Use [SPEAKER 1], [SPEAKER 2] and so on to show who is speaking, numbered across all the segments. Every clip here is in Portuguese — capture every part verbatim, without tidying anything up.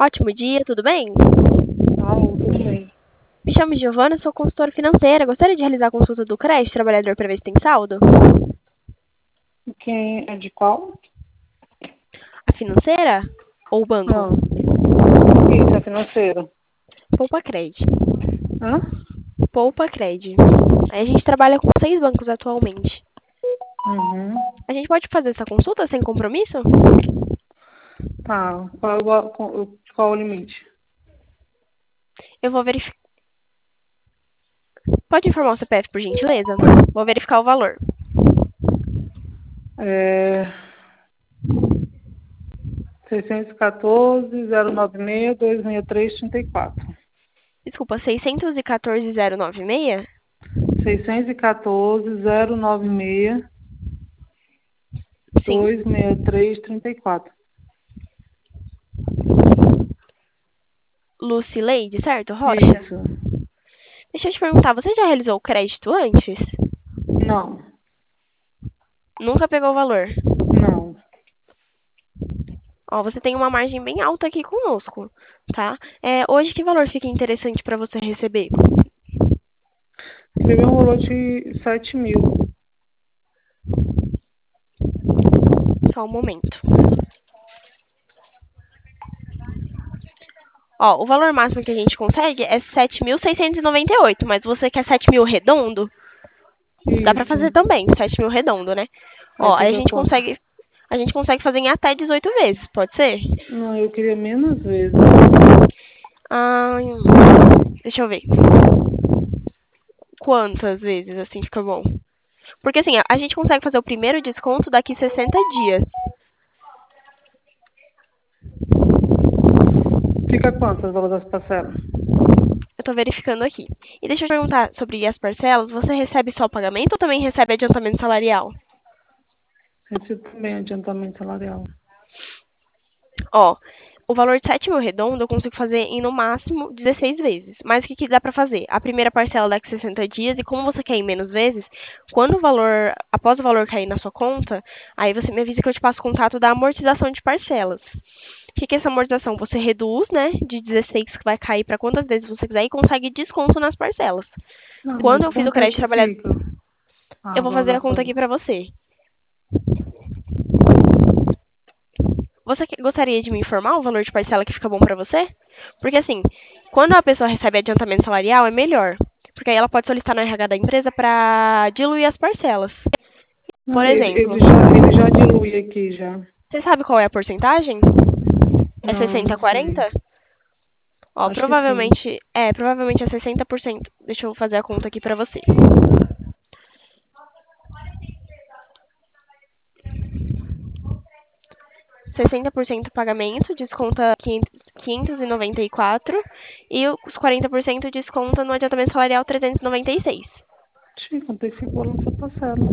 [SPEAKER 1] Ótimo dia, tudo bem?
[SPEAKER 2] Alô, tudo bem?
[SPEAKER 1] Me chamo Giovana, sou consultora financeira. Gostaria de realizar a consulta do crédito trabalhador para ver se tem saldo?
[SPEAKER 2] Quem é de qual?
[SPEAKER 1] A financeira ou o banco?
[SPEAKER 2] Não, isso, é financeira.
[SPEAKER 1] Poupa Cred.
[SPEAKER 2] Hã?
[SPEAKER 1] Poupa Cred. Aí a gente trabalha com seis bancos atualmente.
[SPEAKER 2] Uhum.
[SPEAKER 1] A gente pode fazer essa consulta sem compromisso?
[SPEAKER 2] Tá, qual, é o- qual, qual o limite?
[SPEAKER 1] Eu vou verificar. Pode informar o C P F, por gentileza? Vou verificar o valor.
[SPEAKER 2] É seiscentos e quatorze, zero nove seis, dois seis três, trinta e quatro.
[SPEAKER 1] Desculpa, seiscentos e quatorze mil e noventa e seis?
[SPEAKER 2] seiscentos e quatorze, zero nove seis,
[SPEAKER 1] Sim.
[SPEAKER 2] dois seis três, trinta e quatro.
[SPEAKER 1] Lucileide, certo? Rocha?
[SPEAKER 2] Isso.
[SPEAKER 1] Deixa eu te perguntar, você já realizou o crédito antes?
[SPEAKER 2] Não,
[SPEAKER 1] Nunca pegou o valor?
[SPEAKER 2] não.
[SPEAKER 1] Ó, você tem uma margem bem alta aqui conosco, tá? É, hoje, que valor fica interessante para você receber?
[SPEAKER 2] Recebi um valor de sete mil.
[SPEAKER 1] Só um momento. Ó, o valor máximo que a gente consegue é sete mil seiscentos e noventa e oito, mas você quer sete mil redondo? Dá para
[SPEAKER 2] Isso.
[SPEAKER 1] fazer também, sete mil redondo, né?
[SPEAKER 2] Vai
[SPEAKER 1] Ó, aí a
[SPEAKER 2] fazer
[SPEAKER 1] gente
[SPEAKER 2] quanto?
[SPEAKER 1] consegue, a gente consegue fazer em até dezoito vezes, pode ser?
[SPEAKER 2] Não, eu queria menos vezes.
[SPEAKER 1] Ah, deixa eu ver. Quantas vezes assim fica bom? Porque assim, a a gente consegue fazer o primeiro desconto daqui sessenta dias.
[SPEAKER 2] Fica quanto o valor das parcelas?
[SPEAKER 1] Eu tô verificando aqui. E deixa eu te perguntar sobre as parcelas. Você recebe só o pagamento ou também recebe adiantamento salarial?
[SPEAKER 2] Recebi também adiantamento salarial.
[SPEAKER 1] Ó, o valor de sete mil redondo eu consigo fazer em no máximo dezesseis vezes. Mas o que, que dá pra fazer? A primeira parcela daqui sessenta dias e como você quer em menos vezes, quando o valor, após o valor cair na sua conta, aí você me avisa que eu te passo o contato da amortização de parcelas. O que, que é essa amortização? Você reduz, né, de dezesseis que vai cair para quantas vezes você quiser e consegue desconto nas parcelas.
[SPEAKER 2] Não,
[SPEAKER 1] Quando
[SPEAKER 2] mas
[SPEAKER 1] eu fiz o
[SPEAKER 2] quanto é
[SPEAKER 1] crédito
[SPEAKER 2] que
[SPEAKER 1] trabalhador,
[SPEAKER 2] fica? Ah,
[SPEAKER 1] eu
[SPEAKER 2] o
[SPEAKER 1] vou
[SPEAKER 2] valor
[SPEAKER 1] fazer
[SPEAKER 2] da
[SPEAKER 1] a conta aqui
[SPEAKER 2] coisa.
[SPEAKER 1] pra você. Você que- gostaria de me informar o valor de parcela que fica bom pra você? Porque assim, quando a pessoa recebe adiantamento salarial, é melhor. Porque aí ela pode solicitar no R H da empresa pra diluir as parcelas. Por
[SPEAKER 2] Não, ele,
[SPEAKER 1] exemplo,
[SPEAKER 2] ele já, ele já dilui aqui já.
[SPEAKER 1] você sabe qual é a porcentagem? É
[SPEAKER 2] Não,
[SPEAKER 1] sessenta a
[SPEAKER 2] não sei.
[SPEAKER 1] quarenta? Ó,
[SPEAKER 2] Acho que sim.
[SPEAKER 1] provavelmente, é, provavelmente é sessenta por cento. Deixa eu fazer a conta aqui pra você. sessenta por cento pagamento, desconta quinhentos e noventa e quatro e os quarenta por cento desconta no adiantamento salarial trezentos e noventa e seis.
[SPEAKER 2] Sim, quanto é que fica o valor dessa parcela?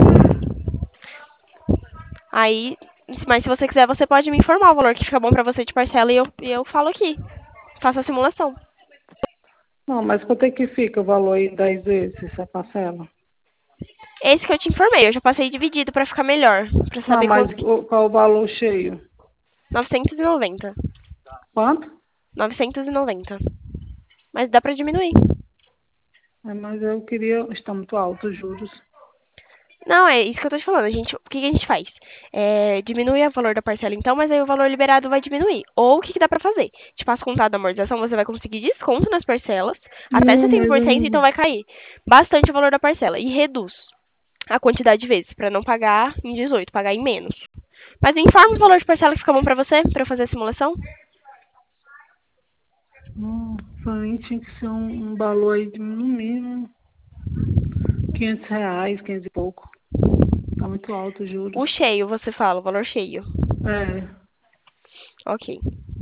[SPEAKER 1] Aí, mas se você quiser, você pode me informar o valor que fica bom pra você de parcela e eu, e eu falo aqui. Faço a simulação.
[SPEAKER 2] Não, mas quanto é que fica o valor aí dez vezes essa parcela?
[SPEAKER 1] Esse que eu te informei, eu já passei dividido pra ficar melhor, pra
[SPEAKER 2] Não,
[SPEAKER 1] saber
[SPEAKER 2] mas
[SPEAKER 1] quanto que...
[SPEAKER 2] o- qual o valor cheio?
[SPEAKER 1] novecentos e noventa.
[SPEAKER 2] Quanto?
[SPEAKER 1] novecentos e noventa. Mas dá pra diminuir.
[SPEAKER 2] É, mas eu queria. Está muito alto os juros.
[SPEAKER 1] Não, é isso que eu tô te falando. A gente, o que, que a gente faz? É, diminui o valor da parcela então, mas aí o valor liberado vai diminuir. Ou o que, que dá pra fazer? Te passo o contato da amortização, você vai conseguir desconto nas parcelas, até
[SPEAKER 2] Não, mas eu
[SPEAKER 1] setenta por cento, então
[SPEAKER 2] não.
[SPEAKER 1] vai cair bastante o valor da parcela. E reduz a quantidade de vezes, pra não pagar em dezoito, pagar em menos. Mas me informa o valor de parcela que fica bom pra você, pra eu fazer a simulação.
[SPEAKER 2] Não, pra mim tinha que ser um, um valor aí de no mínimo quinhentos reais, quinhentos e pouco. Tá muito alto os juros.
[SPEAKER 1] O cheio, você fala, o valor cheio.
[SPEAKER 2] É.
[SPEAKER 1] Ok,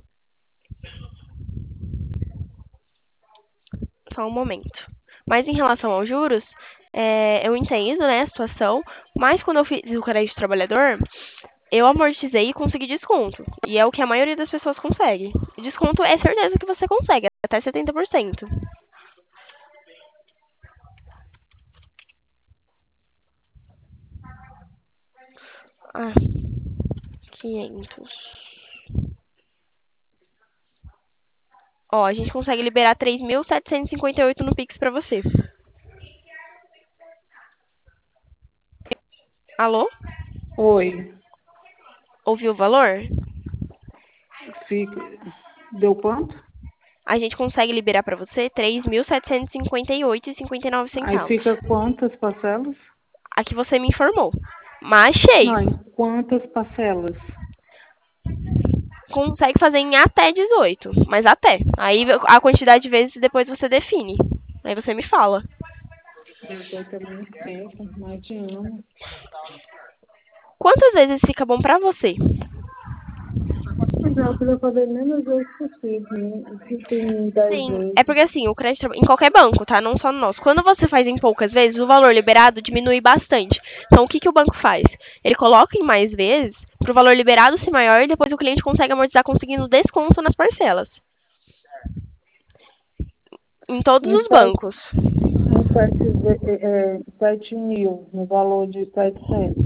[SPEAKER 1] só um momento. Mas em relação aos juros, é, eu entendo, né, a situação, mas quando eu fiz o crédito trabalhador, eu amortizei e consegui desconto. E é o que a maioria das pessoas consegue. E desconto é certeza que você consegue, até setenta por cento. Ah, quinhentos. Ó, a gente consegue liberar três mil setecentos e cinquenta e oito no Pix pra você. Alô?
[SPEAKER 2] Oi.
[SPEAKER 1] Ouviu o valor?
[SPEAKER 2] Fica... Deu quanto?
[SPEAKER 1] A gente consegue liberar pra você três mil setecentos e cinquenta e oito e cinquenta e nove
[SPEAKER 2] Aí
[SPEAKER 1] centavos.
[SPEAKER 2] fica quantas parcelas?
[SPEAKER 1] A que você me informou. Mas cheio.
[SPEAKER 2] Não, em quantas parcelas?
[SPEAKER 1] Consegue fazer em até dezoito. Mas até. Aí a quantidade de vezes depois você define. Aí você me fala.
[SPEAKER 2] dezoito é muito tempo, mais de ano.
[SPEAKER 1] Quantas vezes fica bom pra você?
[SPEAKER 2] Mas eu queria fazer menos vezes possível, né? Se tem dez
[SPEAKER 1] Sim,
[SPEAKER 2] vezes.
[SPEAKER 1] é porque assim, o crédito em qualquer banco, tá? Não só no nosso. Quando você faz em poucas vezes, o valor liberado diminui bastante. Então, o que, que o banco faz? Ele coloca em mais vezes para o valor liberado ser maior e depois o cliente consegue amortizar conseguindo desconto nas parcelas. Em todos
[SPEAKER 2] Em
[SPEAKER 1] os
[SPEAKER 2] sete,
[SPEAKER 1] bancos.
[SPEAKER 2] em sete, ve- é, é, sete mil, no valor de setecentos.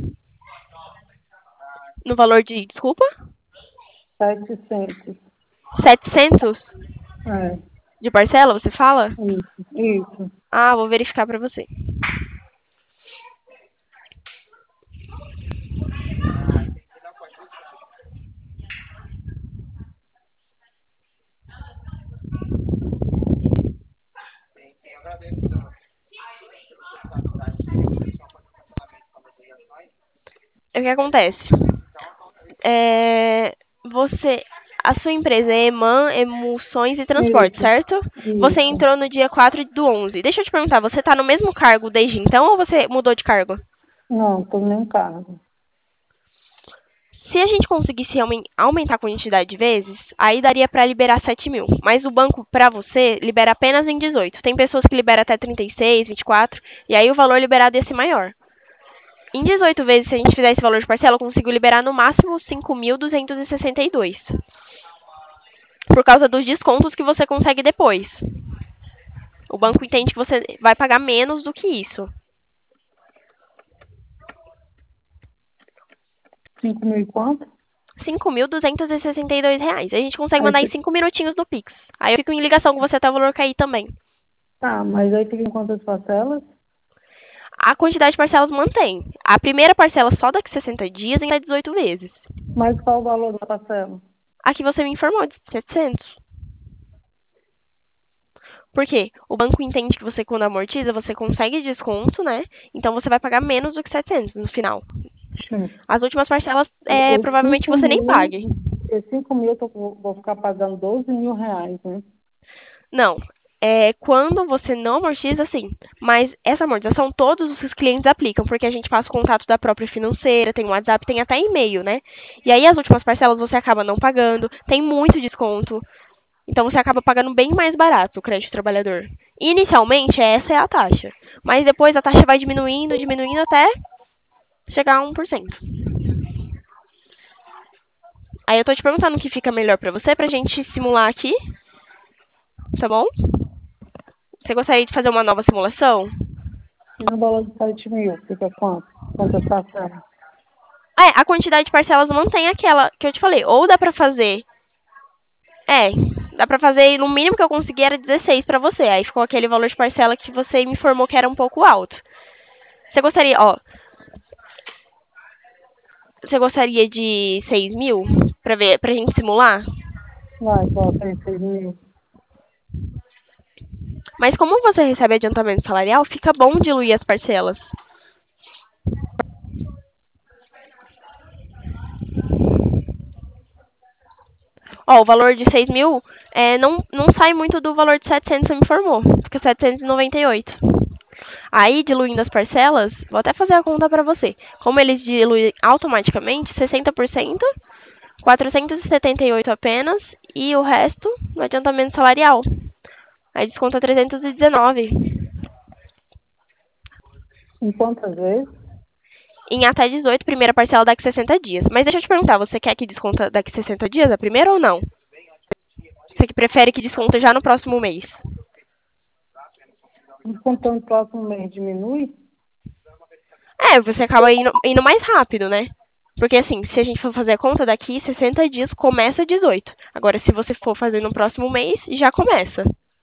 [SPEAKER 1] No valor de, desculpa?
[SPEAKER 2] Setecentos.
[SPEAKER 1] setecentos
[SPEAKER 2] É,
[SPEAKER 1] de parcela, você fala?
[SPEAKER 2] isso, isso.
[SPEAKER 1] Ah, vou verificar para você. O que acontece? É, você, a sua empresa é Eman Emulsões e Transportes,
[SPEAKER 2] Isso,
[SPEAKER 1] certo? Você
[SPEAKER 2] isso.
[SPEAKER 1] entrou no dia quatro do onze. Deixa eu te perguntar, você está no mesmo cargo desde então ou você mudou de cargo?
[SPEAKER 2] Não, tô nem cargo.
[SPEAKER 1] Se a gente conseguisse aumen- aumentar a quantidade de vezes, aí daria para liberar sete mil. Mas o banco, para você, libera apenas em dezoito. Tem pessoas que liberam até trinta e seis, vinte e quatro, e aí o valor liberado ia ser maior. Em dezoito vezes, se a gente fizer esse valor de parcela, eu consigo liberar no máximo cinco mil duzentos e sessenta e dois. Por causa dos descontos que você consegue depois. O banco entende que você vai pagar menos do que isso.
[SPEAKER 2] Cinco mil e quanto?
[SPEAKER 1] cinco mil duzentos e sessenta e dois reais. A gente consegue
[SPEAKER 2] Aí
[SPEAKER 1] mandar em
[SPEAKER 2] fica,
[SPEAKER 1] cinco minutinhos no Pix. Aí eu fico em ligação com você até o valor cair também.
[SPEAKER 2] tá, mas aí fica em quantas parcelas?
[SPEAKER 1] A quantidade de parcelas mantém. A primeira parcela só daqui sessenta dias em dezoito vezes.
[SPEAKER 2] Mas qual o valor da parcela?
[SPEAKER 1] Aqui você me informou de setecentos. Por quê? O banco entende que você, quando amortiza, você consegue desconto, né? Então você vai pagar menos do que setecentos no final.
[SPEAKER 2] Hum.
[SPEAKER 1] As últimas parcelas, é,
[SPEAKER 2] Os
[SPEAKER 1] provavelmente
[SPEAKER 2] cinco
[SPEAKER 1] você nem
[SPEAKER 2] mil,
[SPEAKER 1] pague.
[SPEAKER 2] os cinco mil eu tô- vou ficar pagando doze mil reais, né?
[SPEAKER 1] Não. É quando você não amortiza, sim. Mas essa amortização todos os seus clientes aplicam, porque a gente passa o contato da própria financeira, tem WhatsApp, tem até e-mail, né? E aí as últimas parcelas você acaba não pagando, tem muito desconto. Então você acaba pagando bem mais barato o crédito trabalhador. Inicialmente, essa é a taxa. Mas depois a taxa vai diminuindo, diminuindo até chegar a um por cento. Aí eu tô te perguntando o que fica melhor pra você, pra gente simular aqui, tá bom? Você gostaria de fazer uma nova simulação?
[SPEAKER 2] E no valor de sete mil, fica quanto? Quantas parcelas?
[SPEAKER 1] É, a quantidade de parcelas mantém aquela que eu te falei. Ou dá pra fazer. É, dá pra fazer, no mínimo que eu consegui era dezesseis pra você. Aí ficou aquele valor de parcela que você me informou que era um pouco alto. Você gostaria, ó. Você gostaria de seis mil pra ver, pra gente simular?
[SPEAKER 2] Vai, bota aí seis mil.
[SPEAKER 1] Mas como você recebe adiantamento salarial, fica bom diluir as parcelas. Ó, o valor de seis mil é, não, não sai muito do valor de setecentos, você me informou. Fica setecentos e noventa e oito. Aí, diluindo as parcelas, vou até fazer a conta para você. Como eles diluem automaticamente, sessenta por cento, quatrocentos e setenta e oito apenas, e o resto no adiantamento salarial. Aí desconta trezentos e dezenove.
[SPEAKER 2] Em quantas vezes?
[SPEAKER 1] Em até dezoito, primeira parcela daqui sessenta dias. Mas deixa eu te perguntar, você quer que desconta daqui sessenta dias a primeira ou não? Você que prefere que desconta já no próximo mês?
[SPEAKER 2] Descontando o próximo mês diminui?
[SPEAKER 1] É, você acaba indo, indo mais rápido, né? Porque assim, se a gente for fazer a conta daqui, sessenta dias começa dezoito. Agora, se você for fazer no próximo mês, já começa.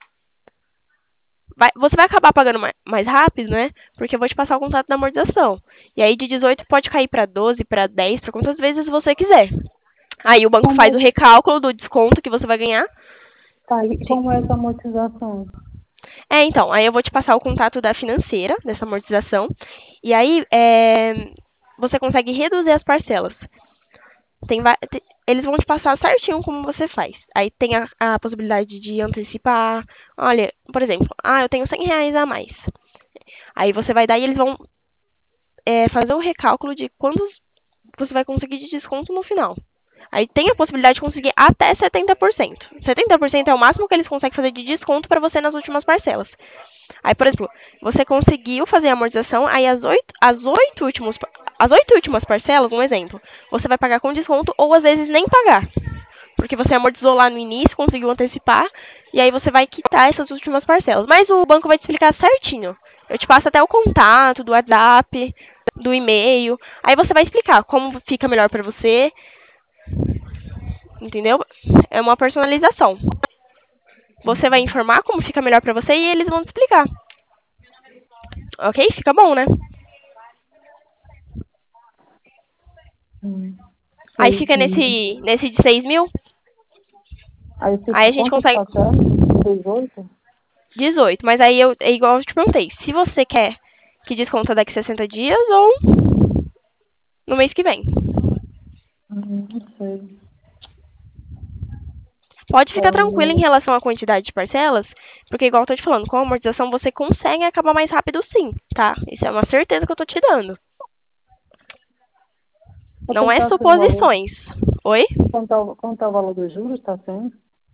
[SPEAKER 1] Vai, você vai acabar pagando mais, mais rápido, né? Porque eu vou te passar o contrato da amortização. E aí de dezoito pode cair para doze, para dez, para quantas vezes você quiser. Aí o banco
[SPEAKER 2] Como
[SPEAKER 1] faz
[SPEAKER 2] é,
[SPEAKER 1] o recálculo do desconto que você vai ganhar.
[SPEAKER 2] tá, aí, como é essa amortização?
[SPEAKER 1] É, então, aí eu vou te passar o contato da financeira, dessa amortização. E aí é, você consegue reduzir as parcelas. Tem, va- te- eles vão te passar certinho como você faz. Aí tem a, a possibilidade de antecipar. Olha, por exemplo, ah, eu tenho cem reais a mais. Aí você vai dar e eles vão é, fazer o recálculo de quantos você vai conseguir de desconto no final. Aí tem a possibilidade de conseguir até setenta por cento. setenta por cento é o máximo que eles conseguem fazer de desconto para você nas últimas parcelas. Aí, por exemplo, você conseguiu fazer a amortização, aí as oito, as oito últimos, as oito últimas parcelas, um exemplo, você vai pagar com desconto ou às vezes nem pagar. Porque você amortizou lá no início, conseguiu antecipar, e aí você vai quitar essas últimas parcelas. Mas o banco vai te explicar certinho. Eu te passo até o contato do WhatsApp, do e-mail. Aí você vai explicar como fica melhor para você, entendeu? É uma personalização. Você vai informar como fica melhor para você e eles vão te explicar. Ok? Fica bom, né?
[SPEAKER 2] Hum,
[SPEAKER 1] Aí
[SPEAKER 2] sei.
[SPEAKER 1] fica nesse, nesse de seis mil.
[SPEAKER 2] Aí
[SPEAKER 1] Aí
[SPEAKER 2] fica
[SPEAKER 1] a gente
[SPEAKER 2] quantas
[SPEAKER 1] consegue
[SPEAKER 2] parcelas? dezoito?
[SPEAKER 1] dezoito. Mas aí eu, é igual eu te perguntei. Se você quer que desconta daqui sessenta dias ou no mês que vem.
[SPEAKER 2] Hum, não sei.
[SPEAKER 1] Pode ficar tranquilo em
[SPEAKER 2] Então,
[SPEAKER 1] relação à quantidade de parcelas, porque igual eu tô te falando, com a amortização você consegue acabar mais rápido sim, tá? Isso é uma certeza que eu tô te dando.
[SPEAKER 2] vou
[SPEAKER 1] Não é
[SPEAKER 2] tentar assim, o valor.
[SPEAKER 1] suposições. Oi?
[SPEAKER 2] Quanto é o quanto é o valor dos juros, tá sendo?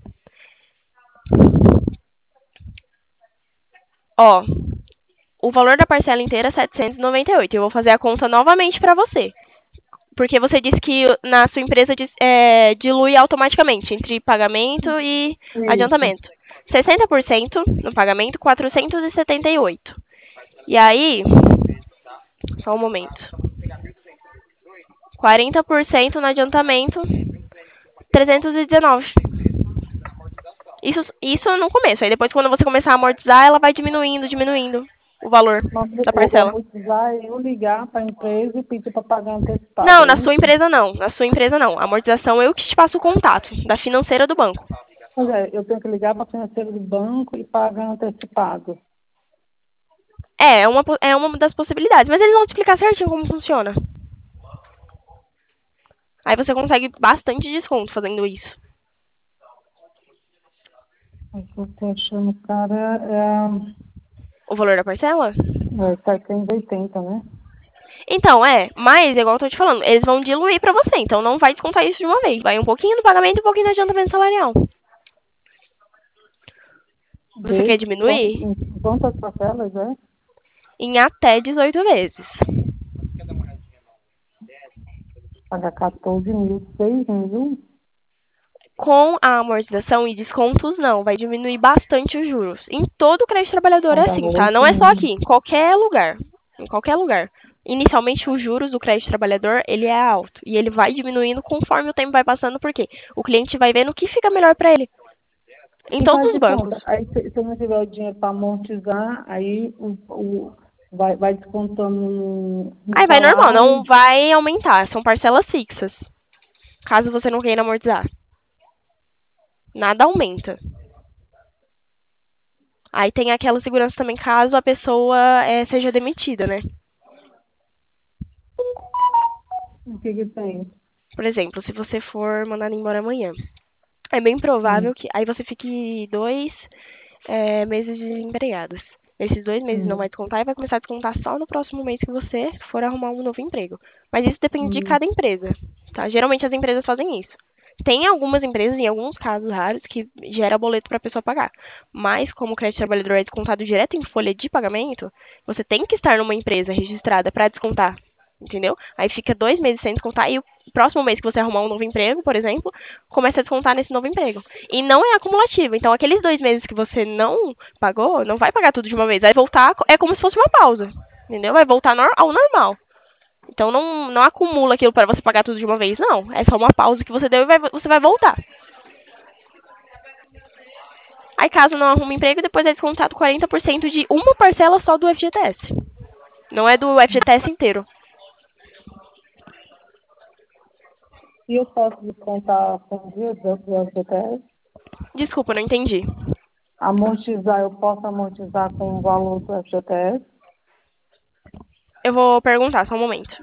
[SPEAKER 1] Ó, o valor da parcela inteira é setecentos e noventa e oito. Eu vou fazer a conta novamente pra você. Porque você disse que na sua empresa dis- é, dilui automaticamente entre pagamento e
[SPEAKER 2] Isso.
[SPEAKER 1] adiantamento. sessenta por cento no pagamento, quatrocentos e setenta e oito. E aí, só um momento. quarenta por cento no adiantamento, trezentos e dezenove. Isso, isso no começo. Aí depois, quando você começar a amortizar, ela vai diminuindo, diminuindo o valor
[SPEAKER 2] Mas
[SPEAKER 1] da
[SPEAKER 2] o, o
[SPEAKER 1] parcela.
[SPEAKER 2] amortizar é eu ligar para a empresa e pedir para pagar antecipado,
[SPEAKER 1] Não,
[SPEAKER 2] é
[SPEAKER 1] na sua
[SPEAKER 2] isso?
[SPEAKER 1] empresa não. Na sua empresa não. A amortização eu que te passo o contato da financeira do banco.
[SPEAKER 2] Pois é, eu tenho que ligar para a financeira do banco e pagar antecipado.
[SPEAKER 1] É, é uma, po- é uma das possibilidades. Mas eles vão te explicar certinho como funciona. Aí você consegue bastante desconto fazendo isso.
[SPEAKER 2] Mas eu estou achando, cara,
[SPEAKER 1] O valor da parcela?
[SPEAKER 2] é, é setecentos e oitenta, né?
[SPEAKER 1] Então, é. Mas, igual eu tô te falando, eles vão diluir pra você. Então não vai descontar isso de uma vez. Vai um pouquinho no pagamento e um pouquinho no adiantamento salarial. Você quer
[SPEAKER 2] Vezes, quant-
[SPEAKER 1] diminuir?
[SPEAKER 2] em quantas parcelas, é?
[SPEAKER 1] Em até dezoito vezes.
[SPEAKER 2] Pagar quatorze mil, seis mil?
[SPEAKER 1] Com a amortização e descontos, não. Vai diminuir bastante os juros. Em todo o crédito trabalhador é
[SPEAKER 2] Pagar
[SPEAKER 1] assim, tá?
[SPEAKER 2] oito
[SPEAKER 1] Não é só
[SPEAKER 2] mil.
[SPEAKER 1] aqui. Em qualquer lugar. Em qualquer lugar. Inicialmente, os juros do crédito trabalhador, ele é alto. E ele vai diminuindo conforme o tempo vai passando, porque o cliente vai vendo o que fica melhor para ele. Em
[SPEAKER 2] E
[SPEAKER 1] todos
[SPEAKER 2] faz
[SPEAKER 1] os
[SPEAKER 2] de
[SPEAKER 1] bancos.
[SPEAKER 2] conta. Aí, se, se eu não tiver o dinheiro para amortizar, aí o, o, vai, vai descontando no, no
[SPEAKER 1] Aí vai normal, não
[SPEAKER 2] salário.
[SPEAKER 1] vai aumentar. São parcelas fixas. Caso você não queira amortizar. Nada aumenta. Aí tem aquela segurança também caso a pessoa eh, seja demitida, né?
[SPEAKER 2] O que que tem?
[SPEAKER 1] Por exemplo, se você for mandado embora amanhã, é bem
[SPEAKER 2] Hum,
[SPEAKER 1] provável que aí você fique dois eh, meses desempregados. Esses dois meses não
[SPEAKER 2] hum,
[SPEAKER 1] vai descontar e vai começar a descontar só no próximo mês que você for arrumar um novo emprego. Mas isso depende de
[SPEAKER 2] hum.
[SPEAKER 1] cada empresa, tá? Geralmente as empresas fazem isso. Tem algumas empresas, em alguns casos raros, que gera boleto para a pessoa pagar. Mas, como o crédito trabalhador é descontado direto em folha de pagamento, você tem que estar numa empresa registrada para descontar, entendeu? Aí fica dois meses sem descontar e o próximo mês que você arrumar um novo emprego, por exemplo, começa a descontar nesse novo emprego. E não é acumulativo. Então, aqueles dois meses que você não pagou, não vai pagar tudo de uma vez. Vai voltar, é como se fosse uma pausa, entendeu? Vai voltar nor- ao normal. Então não, não acumula aquilo para você pagar tudo de uma vez, não. É só uma pausa que você deu e vai, você vai voltar. Aí caso não arrume emprego, depois é descontado quarenta por cento de uma parcela só do F G T S. Não é do F G T S inteiro.
[SPEAKER 2] E eu posso descontar com dia do do F G T S?
[SPEAKER 1] Desculpa, não entendi.
[SPEAKER 2] Amortizar, eu posso amortizar com o valor do F G T S?
[SPEAKER 1] Eu vou perguntar, só um momento.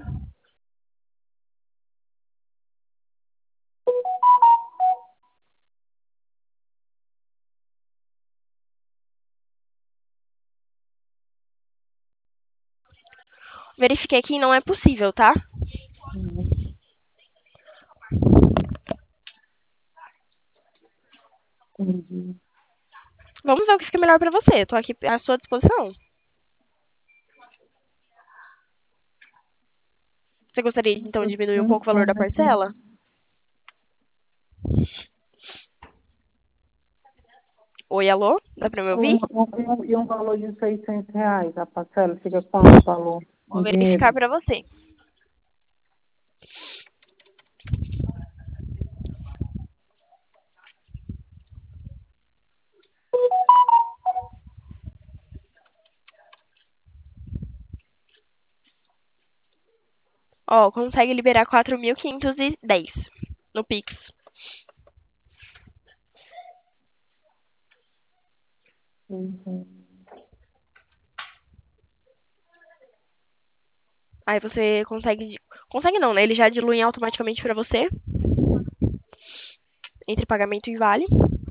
[SPEAKER 1] Verifiquei que não é possível, tá?
[SPEAKER 2] Uhum. Entendi.
[SPEAKER 1] Vamos ver o que fica melhor pra você. Tô aqui à sua disposição. Você gostaria, então, de
[SPEAKER 2] Eu
[SPEAKER 1] diminuir um pouco o valor da
[SPEAKER 2] pensando aqui.
[SPEAKER 1] parcela? Oi, alô? Dá pra me
[SPEAKER 2] Um,
[SPEAKER 1] ouvir?
[SPEAKER 2] um, e um valor de seiscentos reais, a parcela fica quanto o valor
[SPEAKER 1] Vou
[SPEAKER 2] em dinheiro?
[SPEAKER 1] verificar pra você. Ó, consegue liberar quatro mil quinhentos e dez no Pix.
[SPEAKER 2] Uhum.
[SPEAKER 1] Aí você consegue... Consegue não, né? Ele já dilui automaticamente pra você, entre pagamento e vale.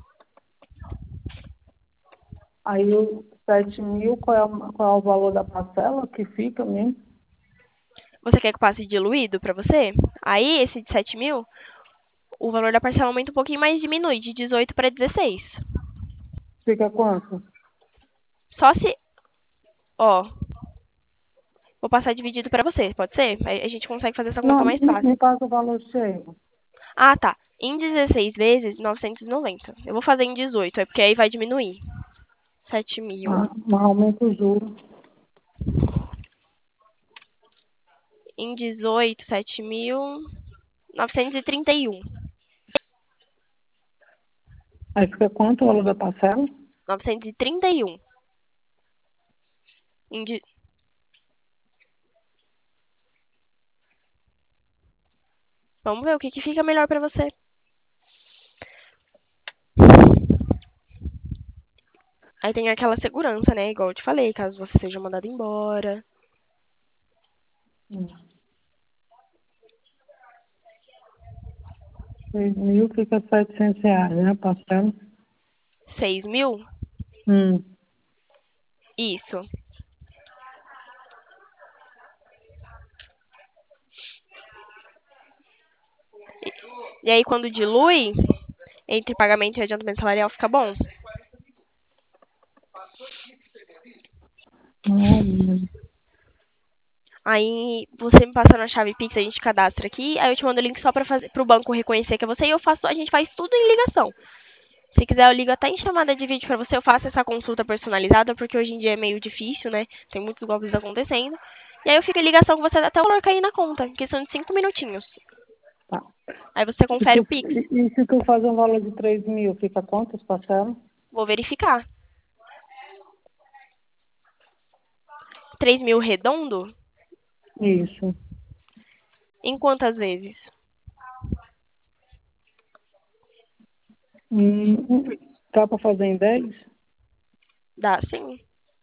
[SPEAKER 2] Aí os sete mil, qual é, o- qual é o valor da parcela que fica mesmo?
[SPEAKER 1] Você quer que passe diluído pra você? Aí, esse de sete mil, o valor da parcela aumenta um pouquinho, mas diminui de dezoito para dezesseis.
[SPEAKER 2] Fica quanto?
[SPEAKER 1] Só se... Ó, vou passar dividido pra você, pode ser? Aí a gente consegue fazer essa conta
[SPEAKER 2] Não,
[SPEAKER 1] mais
[SPEAKER 2] me,
[SPEAKER 1] fácil.
[SPEAKER 2] me passa o valor cheio.
[SPEAKER 1] Ah, tá. Em dezesseis vezes, novecentos e noventa. Eu vou fazer em dezoito, é porque aí vai diminuir. sete mil.
[SPEAKER 2] Ah, mas aumenta o juro.
[SPEAKER 1] Em dezoito, sete mil novecentos e trinta e um.
[SPEAKER 2] Aí fica quanto o valor da parcela?
[SPEAKER 1] novecentos e trinta e um. Em de- Vamos ver o que, que fica melhor pra você. Aí tem aquela segurança, né? Igual eu te falei, caso você seja mandado embora.
[SPEAKER 2] Hum. seis mil fica setecentos reais, né, a parcela?
[SPEAKER 1] seis mil?
[SPEAKER 2] Hum.
[SPEAKER 1] Isso. E aí quando dilui, entre pagamento e adiantamento salarial fica bom.
[SPEAKER 2] Não,
[SPEAKER 1] Aí você me passando a chave Pix, a gente cadastra aqui, aí eu te mando o link só para fazer pro banco reconhecer que é você e eu faço, a gente faz tudo em ligação. Se quiser, eu ligo até em chamada de vídeo pra você, eu faço essa consulta personalizada, porque hoje em dia é meio difícil, né? Tem muitos golpes acontecendo. E aí eu fico em ligação com você até o valor cair na conta, que são de cinco minutinhos.
[SPEAKER 2] tá.
[SPEAKER 1] Aí você
[SPEAKER 2] E,
[SPEAKER 1] confere o
[SPEAKER 2] tu,
[SPEAKER 1] Pix.
[SPEAKER 2] e, e se tu fazer um valor de três mil, fica quantas parcelas?
[SPEAKER 1] Vou verificar. Três mil redondo?
[SPEAKER 2] Isso.
[SPEAKER 1] Em quantas vezes?
[SPEAKER 2] Hum, dá para fazer em dez?
[SPEAKER 1] Dá, sim.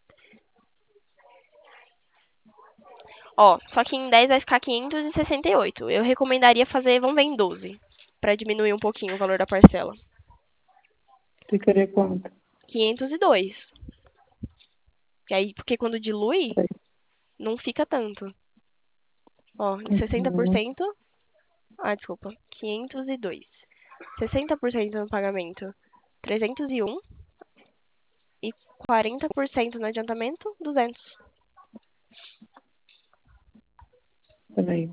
[SPEAKER 1] Ó, só que em dez vai ficar quinhentos e sessenta e oito. Eu recomendaria fazer, vamos ver, em doze, pra diminuir um pouquinho o valor da parcela.
[SPEAKER 2] Tu querer quanto?
[SPEAKER 1] quinhentos e dois. E aí, porque quando dilui, não fica tanto. Ó, em sessenta por
[SPEAKER 2] Uhum.
[SPEAKER 1] cento. Ah, desculpa. quinhentos e dois. sessenta por cento no pagamento, trezentos e um. E quarenta por cento no adiantamento, duzentos.
[SPEAKER 2] Peraí.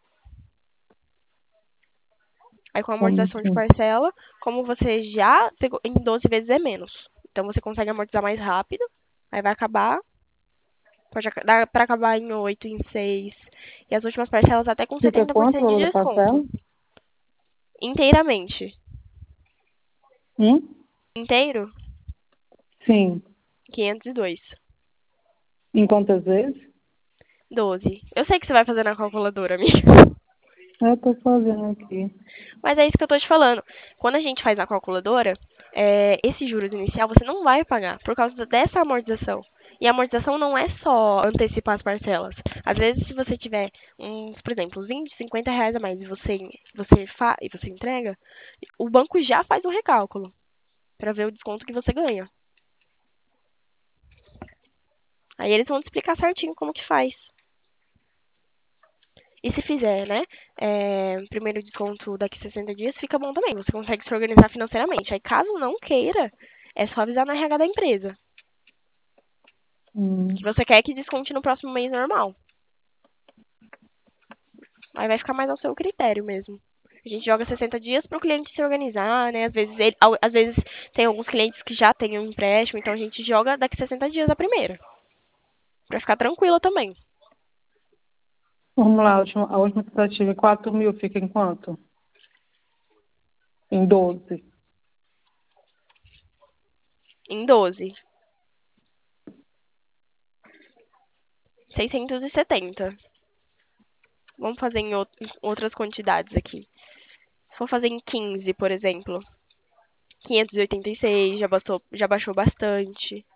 [SPEAKER 1] Aí com a
[SPEAKER 2] Como
[SPEAKER 1] amortização de
[SPEAKER 2] assim?
[SPEAKER 1] parcela, como você já pegou, em doze vezes é menos. Então você consegue amortizar mais rápido. Aí vai acabar. Pode ac- dar para acabar em oito, em seis. E as últimas parcelas até com
[SPEAKER 2] Fica
[SPEAKER 1] setenta por
[SPEAKER 2] quanto o
[SPEAKER 1] cento de
[SPEAKER 2] valor da
[SPEAKER 1] desconto.
[SPEAKER 2] parcela?
[SPEAKER 1] Inteiramente.
[SPEAKER 2] Hum?
[SPEAKER 1] Inteiro,
[SPEAKER 2] Sim.
[SPEAKER 1] quinhentos e dois.
[SPEAKER 2] Em quantas vezes?
[SPEAKER 1] doze. Eu sei que você vai fazer na calculadora, amiga.
[SPEAKER 2] Eu tô fazendo aqui.
[SPEAKER 1] Mas é isso que eu tô te falando. Quando a gente faz na calculadora, é, esse juros inicial você não vai pagar por causa dessa amortização. E a amortização não é só antecipar as parcelas. Às vezes, se você tiver uns, por exemplo, vinte, cinquenta reais a mais e você, você, fa e você entrega, o banco já faz um recálculo para ver o desconto que você ganha. Aí eles vão te explicar certinho como que faz. E se fizer, né? É, primeiro desconto daqui sessenta dias, fica bom também. Você consegue se organizar financeiramente. Aí, caso não queira, é só avisar no R H da empresa.
[SPEAKER 2] Hum.
[SPEAKER 1] Que você quer que desconte no próximo mês normal. Aí vai ficar mais ao seu critério mesmo. A gente joga sessenta dias para o cliente se organizar, né? Às vezes, ele, ao- às vezes tem alguns clientes que já têm um empréstimo, então a gente joga daqui sessenta dias a primeira. Pra ficar tranquila também.
[SPEAKER 2] Vamos lá, a última, a última tentativa é quatro mil, fica em quanto? Em doze.
[SPEAKER 1] Em doze. seiscentos e setenta. Vamos fazer em out- em outras quantidades aqui. Se for fazer em quinze, por exemplo, quinhentos e oitenta e seis, já, bastou, já baixou bastante.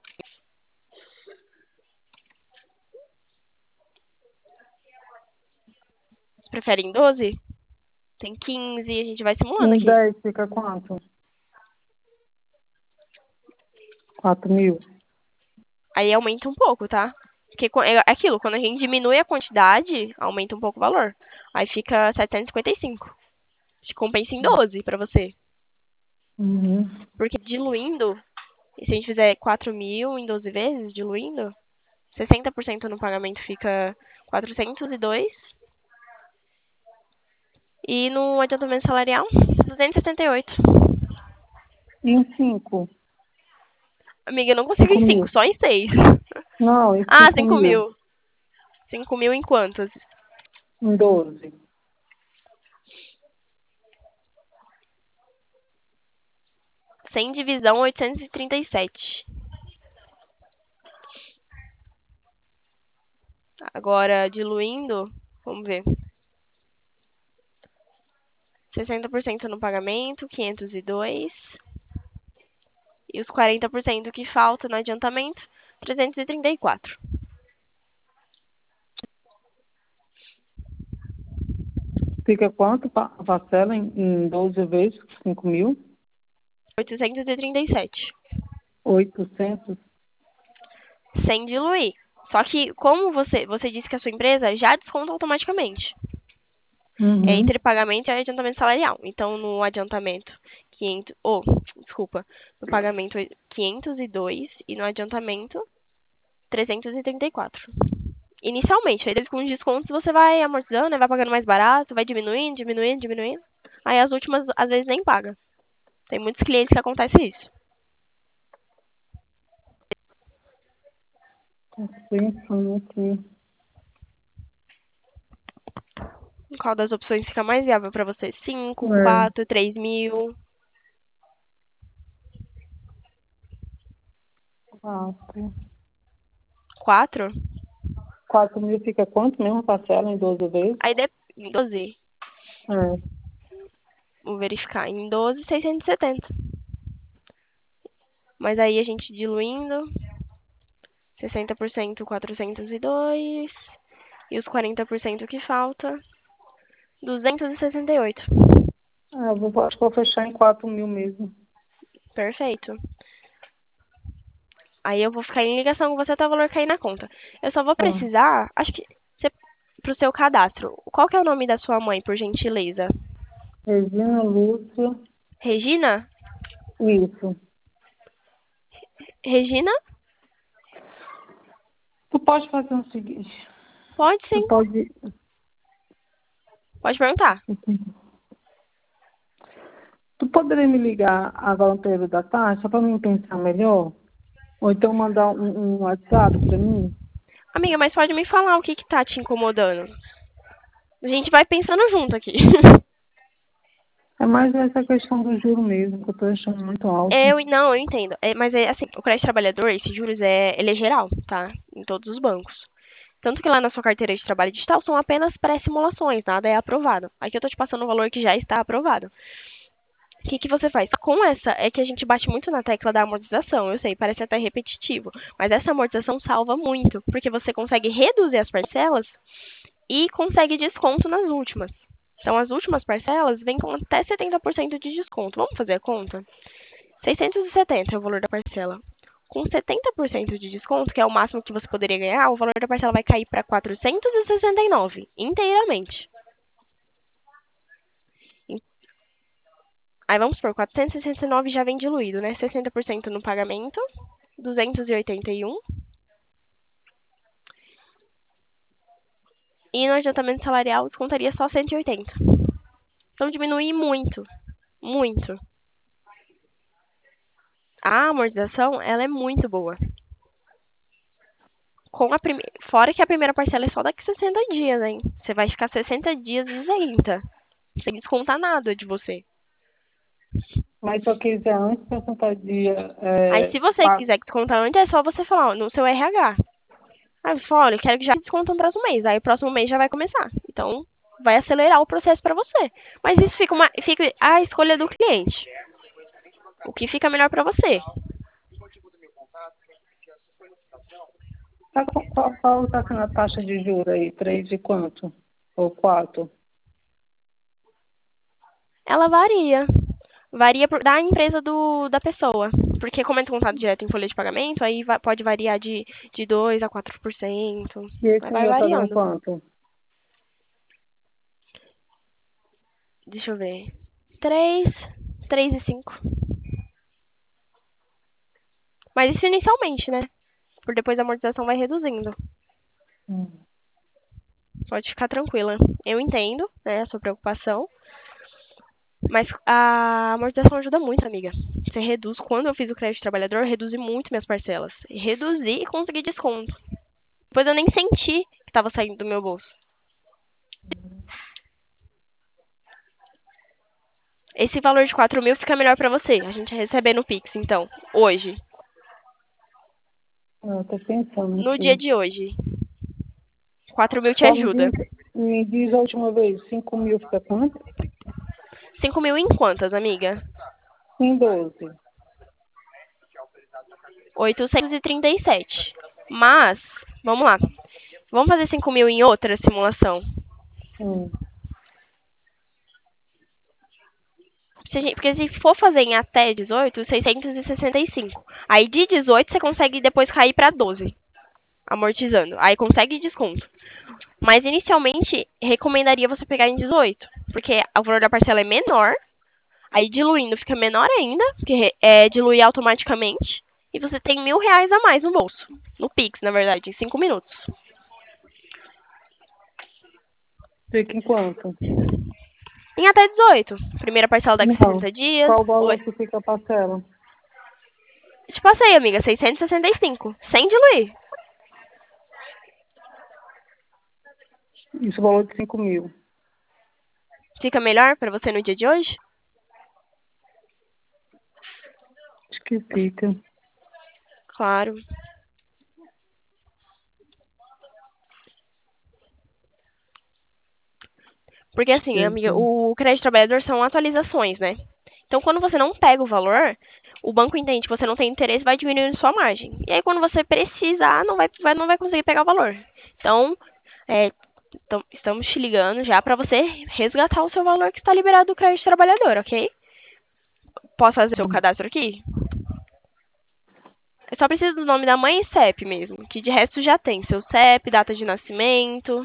[SPEAKER 1] Prefere em doze? Tem quinze, a gente vai simulando
[SPEAKER 2] Em
[SPEAKER 1] aqui.
[SPEAKER 2] dez fica quanto? quatro mil.
[SPEAKER 1] Aí aumenta um pouco, tá? Porque co- é aquilo, quando a gente diminui a quantidade, aumenta um pouco o valor. Aí fica setecentos e cinquenta e cinco. Te compensa em doze pra você.
[SPEAKER 2] Uhum.
[SPEAKER 1] Porque diluindo, e se a gente fizer quatro mil em doze vezes, diluindo, sessenta por cento no pagamento fica quatrocentos e dois. E no adiantamento salarial, duzentos e setenta e oito.
[SPEAKER 2] E em cinco?
[SPEAKER 1] Amiga, eu não consigo
[SPEAKER 2] cinco
[SPEAKER 1] em cinco,
[SPEAKER 2] mil.
[SPEAKER 1] só em seis.
[SPEAKER 2] Não, em
[SPEAKER 1] Ah,
[SPEAKER 2] cinco
[SPEAKER 1] cinco
[SPEAKER 2] mil.
[SPEAKER 1] mil. Cinco mil em quantos?
[SPEAKER 2] Em doze.
[SPEAKER 1] Sem divisão, oitocentos e trinta e sete. Agora, diluindo, vamos ver. sessenta por cento no pagamento, quinhentos e dois. E os quarenta por cento que falta no adiantamento, trezentos e trinta e quatro.
[SPEAKER 2] Fica quanto pa- a parcela em, em doze vezes? cinco mil?
[SPEAKER 1] oitocentos e trinta e sete.
[SPEAKER 2] oitocentos?
[SPEAKER 1] Sem diluir. Só que, como você, você disse que a sua empresa já desconta automaticamente. É
[SPEAKER 2] Uhum.
[SPEAKER 1] entre pagamento e adiantamento salarial. Então, no adiantamento, quinhentos, oh, desculpa, no pagamento quinhentos e dois e no adiantamento trezentos e trinta e quatro. Inicialmente, aí depois com os descontos você vai amortizando, né, vai pagando mais barato, vai diminuindo, diminuindo, diminuindo. Aí as últimas, às vezes, nem paga. Tem muitos clientes que acontece isso.
[SPEAKER 2] Tô pensando aqui.
[SPEAKER 1] Qual das opções fica mais viável para você? Cinco,
[SPEAKER 2] É,
[SPEAKER 1] quatro, três mil,
[SPEAKER 2] quatro.
[SPEAKER 1] quatro?
[SPEAKER 2] quatro mil fica quanto mesmo a parcela em doze vezes?
[SPEAKER 1] Aí de... em doze,
[SPEAKER 2] É.
[SPEAKER 1] vou verificar. Em doze, seiscentos e setenta. Mas aí a gente diluindo, sessenta por cento, quatrocentos e dois. E os quarenta por cento que falta, duzentos e sessenta e oito.
[SPEAKER 2] É, eu vou, acho que vou fechar em quatro mil mesmo.
[SPEAKER 1] Perfeito. Aí eu vou ficar em ligação com você até o valor cair na conta. Eu só vou
[SPEAKER 2] Tá.
[SPEAKER 1] precisar, acho que você, pro seu cadastro. Qual que é o nome da sua mãe, por gentileza?
[SPEAKER 2] Regina, Lúcia,
[SPEAKER 1] Regina?
[SPEAKER 2] isso.
[SPEAKER 1] Regina?
[SPEAKER 2] Tu pode fazer o seguinte.
[SPEAKER 1] Pode
[SPEAKER 2] Tu
[SPEAKER 1] sim.
[SPEAKER 2] pode.
[SPEAKER 1] Pode perguntar.
[SPEAKER 2] Tu poderia me ligar agora no período da tarde, só para mim pensar melhor? Ou então mandar um, um WhatsApp para mim?
[SPEAKER 1] Amiga, mas pode me falar o que que tá te incomodando? A gente vai pensando junto aqui.
[SPEAKER 2] É mais essa questão do juro mesmo, que eu tô achando muito alto.
[SPEAKER 1] Eu, não, eu entendo. É, mas é assim, o crédito trabalhador, esses juros, é, ele é geral, tá? Em todos os bancos. Tanto que lá na sua carteira de trabalho digital são apenas pré-simulações, nada é aprovado. Aqui eu tô te passando o valor que já está aprovado. O que que você faz? Com essa, é que a gente bate muito na tecla da amortização. Eu sei, parece até repetitivo. Mas essa amortização salva muito, porque você consegue reduzir as parcelas e consegue desconto nas últimas. Então, as últimas parcelas vêm com até setenta por cento de desconto. Vamos fazer a conta? seiscentos e setenta é o valor da parcela. Com setenta por cento de desconto, que é o máximo que você poderia ganhar, o valor da parcela vai cair para quatrocentos e sessenta e nove inteiramente. Aí vamos supor, quatrocentos e sessenta e nove já vem diluído, né? sessenta por cento no pagamento, duzentos e oitenta e um. E no adiantamento salarial descontaria só cento e oitenta. Então diminui muito, muito. A amortização, ela é muito boa. Com a prime... Fora que a primeira parcela é só daqui sessenta dias, hein? Você vai ficar sessenta dias isenta, sem descontar nada de você.
[SPEAKER 2] Mas se eu quiser antes de sessenta dias,
[SPEAKER 1] Aí
[SPEAKER 2] é,
[SPEAKER 1] se você
[SPEAKER 2] pa-
[SPEAKER 1] quiser descontar antes, é só você falar ó, no seu R H. Aí você fala, olha, eu quero que já desconte no próximo mês. Aí o próximo mês já vai começar. Então, vai acelerar o processo para você. Mas isso fica, uma, fica a escolha do cliente. O que fica melhor para você.
[SPEAKER 2] tá com- qual, qual tá sendo a taxa de juros aí? Três de quanto? Ou quatro?
[SPEAKER 1] Ela varia. Varia por- da empresa do, da pessoa. Porque como é contrato direto em folha de pagamento, aí va- pode variar de, de dois a quatro por cento.
[SPEAKER 2] E esse
[SPEAKER 1] Vai vai
[SPEAKER 2] meu tá dando
[SPEAKER 1] variando.
[SPEAKER 2] quanto?
[SPEAKER 1] Deixa eu ver. Três, três e cinco. Mas isso inicialmente, né? Por depois a amortização vai reduzindo.
[SPEAKER 2] Hum.
[SPEAKER 1] Pode ficar tranquila. Eu entendo, né, a sua preocupação. Mas a amortização ajuda muito, amiga. Você reduz. Quando eu fiz o crédito trabalhador, eu reduzi muito minhas parcelas. Reduzi e consegui desconto. Depois eu nem senti que estava saindo do meu bolso. Esse valor de quatro mil fica melhor pra você. A gente receber no Pix, então. Hoje.
[SPEAKER 2] Eu tô pensando
[SPEAKER 1] No dia
[SPEAKER 2] aqui.
[SPEAKER 1] de hoje. quatro mil te
[SPEAKER 2] Só me
[SPEAKER 1] ajuda.
[SPEAKER 2] diz, me diz a última vez, cinco mil fica quanto?
[SPEAKER 1] cinco mil em quantas, amiga?
[SPEAKER 2] Em doze.
[SPEAKER 1] oitocentos e trinta e sete. Mas, vamos lá. Vamos fazer cinco mil em outra simulação.
[SPEAKER 2] Hum.
[SPEAKER 1] Se a gente- porque se for fazer em até dezoito, seiscentos e sessenta e cinco. Aí de dezoito você consegue depois cair para doze, amortizando. Aí consegue desconto. Mas inicialmente recomendaria você pegar em dezoito, porque o valor da parcela é menor. Aí diluindo fica menor ainda, porque é diluir automaticamente. E você tem mil reais a mais no bolso. No Pix, na verdade, em cinco minutos.
[SPEAKER 2] Fica em quanto?
[SPEAKER 1] Em até dezoito. Primeira parcela daqui
[SPEAKER 2] Não.
[SPEAKER 1] sessenta dias.
[SPEAKER 2] Qual o
[SPEAKER 1] Oi.
[SPEAKER 2] valor que fica a parcela?
[SPEAKER 1] Te passei, amiga. seiscentos e sessenta e cinco. Sem diluir.
[SPEAKER 2] Isso, valor de cinco mil.
[SPEAKER 1] Fica melhor pra você no dia de hoje?
[SPEAKER 2] Acho que fica.
[SPEAKER 1] Claro. Porque assim, amiga,
[SPEAKER 2] Fica.
[SPEAKER 1] o crédito trabalhador são atualizações, né? Então, quando você não pega o valor, o banco entende que você não tem interesse e vai diminuindo sua margem. E aí, quando você precisar, não vai, vai- não vai conseguir pegar o valor. Então, é, então, estamos te ligando já para você resgatar o seu valor que está liberado do crédito trabalhador, ok? Posso fazer seu
[SPEAKER 2] Hum.
[SPEAKER 1] cadastro aqui? Eu só preciso do nome da mãe e C E P mesmo, que de resto já tem. Seu C E P, data de nascimento.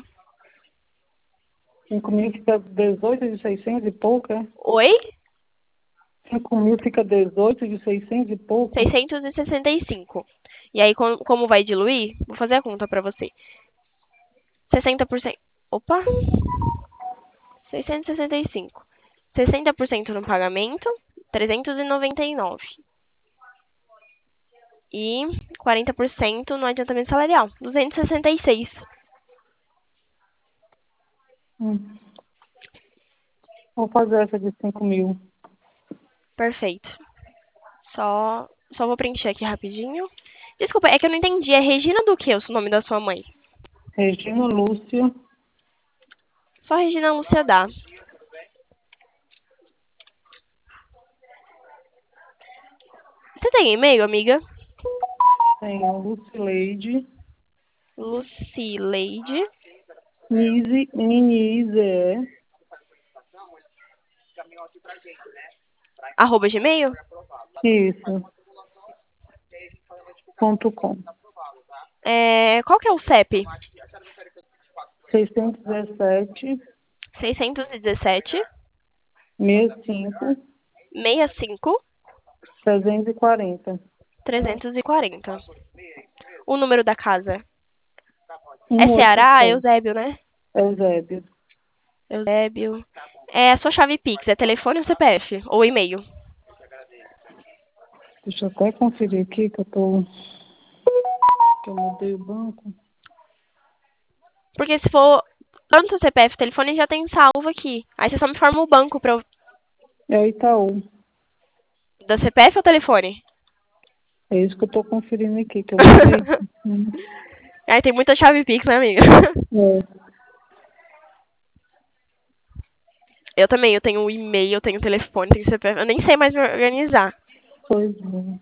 [SPEAKER 2] cinco mil fica dezoito de seiscentos e pouco, é?
[SPEAKER 1] Oi?
[SPEAKER 2] cinco mil fica dezoito de seiscentos e pouco.
[SPEAKER 1] seiscentos e sessenta e cinco. E aí, com- como vai diluir, vou fazer a conta para você. sessenta por cento. Opa! seiscentos e sessenta e cinco. sessenta por cento no pagamento, trezentos e noventa e nove. E quarenta por cento no adiantamento salarial. duzentos e sessenta e seis.
[SPEAKER 2] Hum. Vou fazer essa de cinco mil.
[SPEAKER 1] Perfeito. Só, só vou preencher aqui rapidinho. Desculpa, é que eu não entendi. É Regina do que o nome da sua mãe?
[SPEAKER 2] Regina Lúcia.
[SPEAKER 1] Só Regina Lúcia dá. Você tem e-mail, amiga?
[SPEAKER 2] Tenho Lucileide.
[SPEAKER 1] Lucileide.
[SPEAKER 2] Nise, Ninize.
[SPEAKER 1] Arroba Gmail?
[SPEAKER 2] Isso. Ponto com.
[SPEAKER 1] É, qual que é o C E P?
[SPEAKER 2] seiscentos e dezessete,
[SPEAKER 1] seiscentos e dezessete,
[SPEAKER 2] sessenta e cinco,
[SPEAKER 1] sessenta e cinco,
[SPEAKER 2] trezentos e quarenta.
[SPEAKER 1] trezentos e quarenta. O número da casa? É
[SPEAKER 2] um oito
[SPEAKER 1] Ceará?
[SPEAKER 2] sete.
[SPEAKER 1] Eusébio, né?
[SPEAKER 2] Eusébio.
[SPEAKER 1] Eusébio. É a sua chave Pix. É telefone ou C P F? Ou e-mail?
[SPEAKER 2] Deixa eu até conferir aqui que eu tô. Que eu mudei o banco.
[SPEAKER 1] Porque se for tanto C P F e telefone, já tem salvo aqui. Aí você só me forma o banco pra eu...
[SPEAKER 2] É o Itaú.
[SPEAKER 1] Da C P F ou telefone?
[SPEAKER 2] É isso que eu tô conferindo aqui, que eu mudei. Hum.
[SPEAKER 1] Aí tem muita chave Pix, né, amiga?
[SPEAKER 2] É.
[SPEAKER 1] Eu também, eu tenho e-mail, eu tenho telefone, tenho C P F. Eu nem sei mais me organizar.
[SPEAKER 2] Pois é.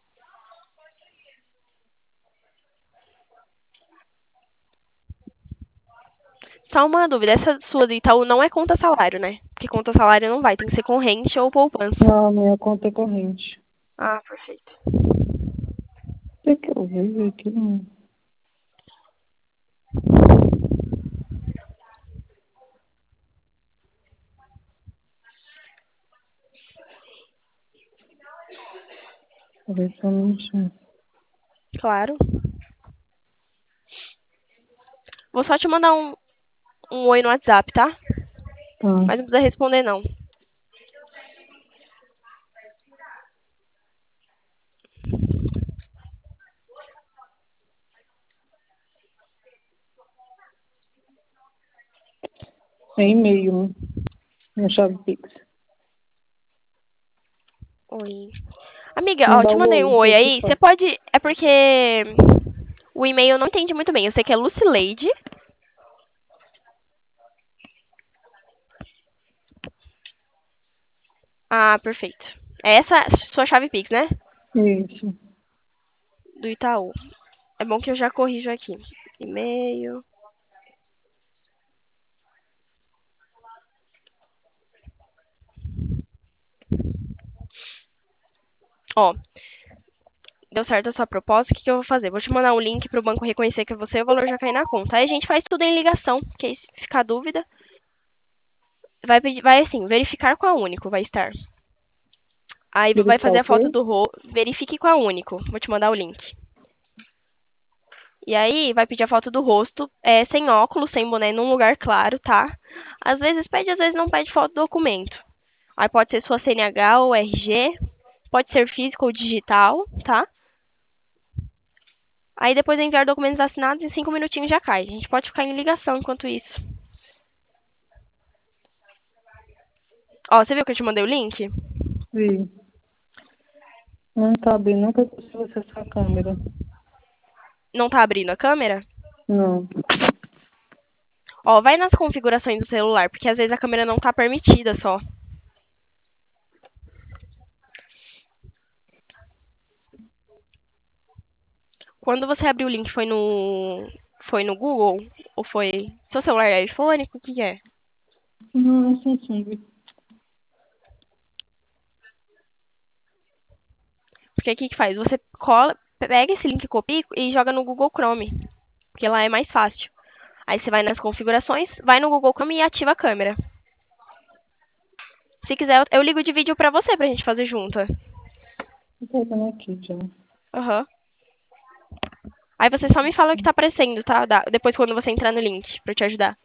[SPEAKER 1] Só uma dúvida, essa sua do Itaú não é conta salário, né? Porque conta salário não vai, tem que ser corrente ou poupança.
[SPEAKER 2] Não, minha conta é corrente.
[SPEAKER 1] Ah, perfeito.
[SPEAKER 2] Tem que eu vejo aqui. Não. Vou ver se eu não achei.
[SPEAKER 1] Claro. Vou só te mandar um, um oi no WhatsApp, tá?
[SPEAKER 2] Tá.
[SPEAKER 1] Mas não precisa responder, não.
[SPEAKER 2] É e-mail, né? Minha chave Pix.
[SPEAKER 1] Oi. Amiga, ó,
[SPEAKER 2] Mandar
[SPEAKER 1] te
[SPEAKER 2] o
[SPEAKER 1] mandei um
[SPEAKER 2] oi.
[SPEAKER 1] oi
[SPEAKER 2] Deixa eu
[SPEAKER 1] aí. Você
[SPEAKER 2] só.
[SPEAKER 1] pode... É porque o e-mail eu não entendi muito bem. Eu sei que é Lucileide. Ah, perfeito. É essa sua chave Pix, né?
[SPEAKER 2] Isso.
[SPEAKER 1] Do Itaú. É bom que eu já corrijo aqui. E-mail. Ó, deu certo a sua proposta, o que, que eu vou fazer? Vou te mandar um link para o banco reconhecer que é você e o valor já cair na conta. Aí a gente faz tudo em ligação, porque aí se ficar dúvida, vai pedir, vai assim, verificar com a Único, vai estar. Aí vai
[SPEAKER 2] Verificar
[SPEAKER 1] fazer
[SPEAKER 2] o
[SPEAKER 1] a foto
[SPEAKER 2] quê?
[SPEAKER 1] do rosto, verifique com a Único. Vou te mandar o link. E aí vai pedir a foto do rosto, é, sem óculos, sem boné, num lugar claro, tá? Às vezes pede, às vezes não pede foto do documento. Aí pode ser sua C N H ou R G, pode ser físico ou digital, tá? Aí depois enviar documentos assinados em cinco minutinhos já cai. A gente pode ficar em ligação enquanto isso. Ó, você viu que eu te mandei o link?
[SPEAKER 2] Vi. Não tá bem, nunca é possível acessar a câmera.
[SPEAKER 1] Não tá abrindo a câmera?
[SPEAKER 2] Não.
[SPEAKER 1] Ó, vai nas configurações do celular, porque às vezes a câmera não tá permitida só. Quando você abriu o link, foi no foi no Google ou foi seu celular é iPhone? O que que é?
[SPEAKER 2] Não, é Samsung.
[SPEAKER 1] Porque o que que faz? Você cola, pega esse link, copia e joga no Google Chrome, porque lá é mais fácil. Aí você vai nas configurações, vai no Google Chrome e ativa a câmera. Se quiser, eu eu ligo de vídeo pra você pra gente fazer junto.
[SPEAKER 2] Tô vendo aqui já.
[SPEAKER 1] Aham. Aí você só me fala o que tá aparecendo, tá? Da- Depois quando você entrar no link, pra eu te ajudar.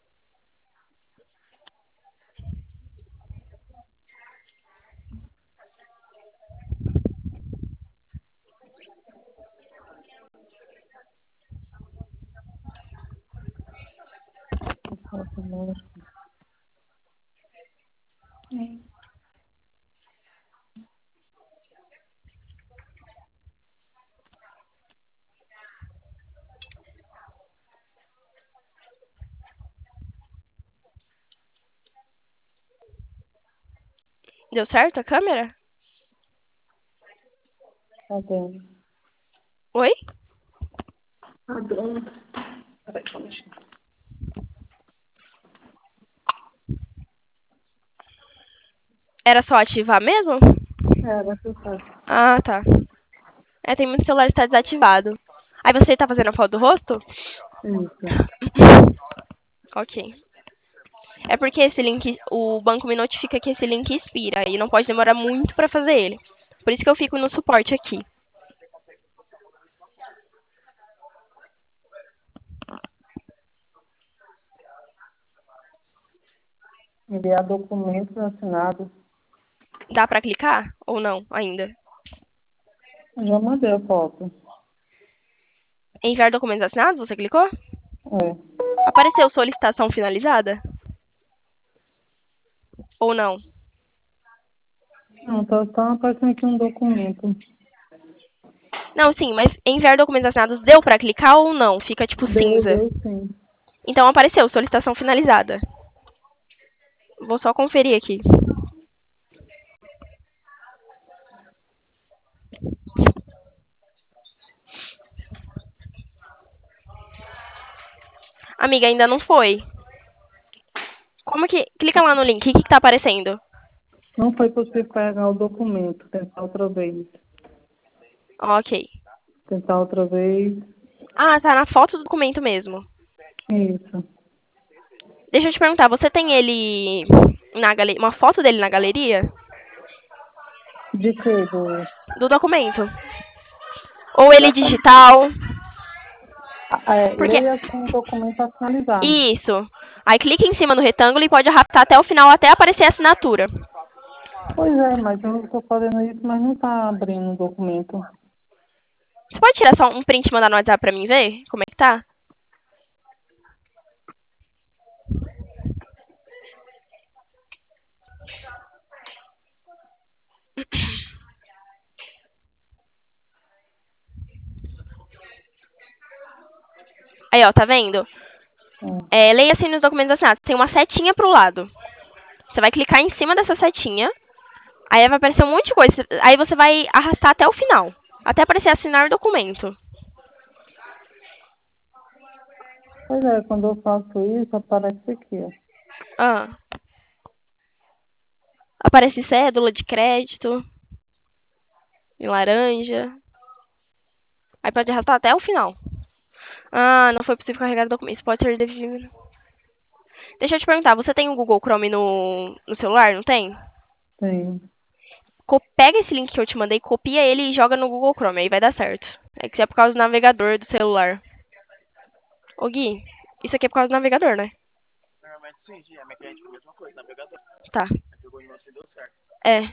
[SPEAKER 1] Deu certo a câmera?
[SPEAKER 2] Tá dando.
[SPEAKER 1] Oi?
[SPEAKER 2] Tá dando. Peraí, só um minutinho.
[SPEAKER 1] Era só ativar mesmo?
[SPEAKER 2] É, vai ser fácil.
[SPEAKER 1] Ah, tá. É, tem muito celular que está desativado. Aí você tá fazendo a foto do rosto?
[SPEAKER 2] Isso.
[SPEAKER 1] Ok. É porque esse link, o banco me notifica que esse link expira e não pode demorar muito pra fazer ele. Por isso que eu fico no suporte aqui.
[SPEAKER 2] Enviar documentos assinados.
[SPEAKER 1] Dá pra clicar ou não ainda?
[SPEAKER 2] Eu já mandei a foto.
[SPEAKER 1] Enviar documentos assinados, você clicou?
[SPEAKER 2] É.
[SPEAKER 1] Apareceu solicitação finalizada? Ou não?
[SPEAKER 2] Não, tá, tá aparecendo aqui um documento.
[SPEAKER 1] Não, sim, mas enviar documentos assinados deu pra clicar ou não? Fica tipo
[SPEAKER 2] Deu,
[SPEAKER 1] cinza.
[SPEAKER 2] deu sim.
[SPEAKER 1] Então apareceu solicitação finalizada. Vou só conferir aqui. Amiga, ainda não foi. Como que. Clica lá no link, o que, que tá aparecendo?
[SPEAKER 2] Não foi possível pegar o documento. Tentar outra vez.
[SPEAKER 1] Ok.
[SPEAKER 2] Tentar outra vez.
[SPEAKER 1] Ah, tá na foto do documento mesmo.
[SPEAKER 2] Isso.
[SPEAKER 1] Deixa eu te perguntar, você tem ele na galeria, uma foto dele na galeria
[SPEAKER 2] De que? Do...
[SPEAKER 1] do documento? Ou ele digital?
[SPEAKER 2] Ah, é,
[SPEAKER 1] Porque
[SPEAKER 2] leia assim o documento a finalizar.
[SPEAKER 1] isso. Aí clica em cima do retângulo e pode arrastar até o final até aparecer a assinatura.
[SPEAKER 2] Pois é, mas eu estou fazendo isso, mas não está abrindo o documento.
[SPEAKER 1] Você pode tirar só um print e mandar no WhatsApp pra mim ver como é que tá? Aí, ó, tá vendo?
[SPEAKER 2] Hum.
[SPEAKER 1] É, leia assim nos documentos assinados. Tem uma setinha pro lado. Você vai clicar em cima dessa setinha. Aí vai aparecer um monte de coisa. Aí você vai arrastar até o final. Até aparecer assinar documento.
[SPEAKER 2] Pois é, quando eu faço isso, aparece aqui, ó.
[SPEAKER 1] Ah. Aparece cédula de crédito. Em laranja. Aí pode arrastar até o final. Ah, não foi possível carregar o documento. Pode ser devido. Deixa eu te perguntar, você tem o Google Chrome no, no celular, não tem?
[SPEAKER 2] Tem.
[SPEAKER 1] Co- Pega esse link que eu te mandei, copia ele e joga no Google Chrome, aí vai dar certo. É que isso é por causa do navegador do celular. Ô Gui, isso aqui é por causa do navegador, né? Tá. É.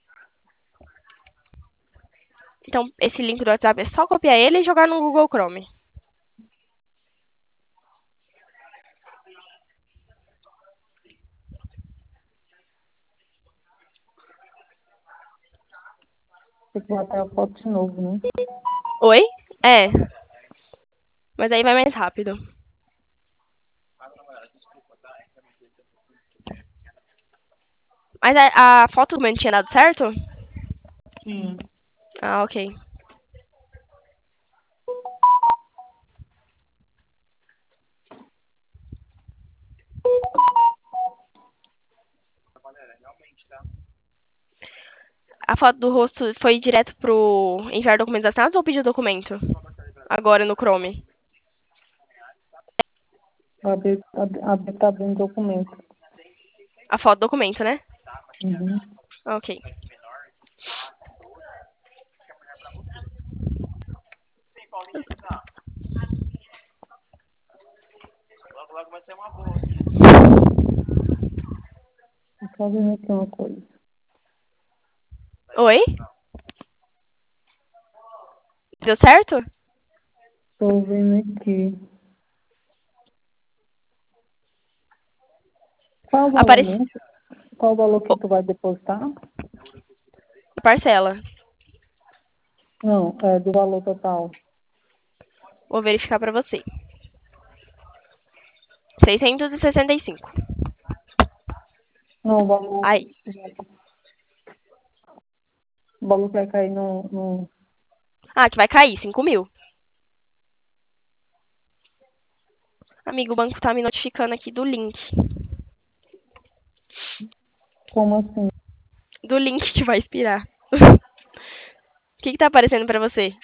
[SPEAKER 1] Então, esse link do WhatsApp é só copiar ele e jogar no Google Chrome.
[SPEAKER 2] Tem que botar a foto de novo, né?
[SPEAKER 1] Oi? É. Mas aí vai mais rápido. Mas a, a foto do documento tinha dado certo?
[SPEAKER 2] Sim.
[SPEAKER 1] Ah, ok. A foto do rosto foi direto pro enviar documentos assinados ou pedir documento? Agora no Chrome.
[SPEAKER 2] Abrir, abrir, tá abrindo documento.
[SPEAKER 1] A foto do documento, né?
[SPEAKER 2] Uhum.
[SPEAKER 1] Ok.
[SPEAKER 2] Tô fazendo aqui uma coisa.
[SPEAKER 1] Oi? Deu certo?
[SPEAKER 2] Tô vendo aqui. Qual o valor
[SPEAKER 1] Aparece
[SPEAKER 2] mesmo? Qual o valor que tu vai depositar?
[SPEAKER 1] parcela.
[SPEAKER 2] Não, é do valor total.
[SPEAKER 1] Vou verificar para você. seiscentos e sessenta e cinco.
[SPEAKER 2] Não, o valor,
[SPEAKER 1] Aí,
[SPEAKER 2] o valor que vai cair no, no...
[SPEAKER 1] ah, que vai cair, cinco mil. Amigo, o banco tá me notificando aqui do link.
[SPEAKER 2] Como assim?
[SPEAKER 1] Do link que vai expirar. O que que tá aparecendo pra você?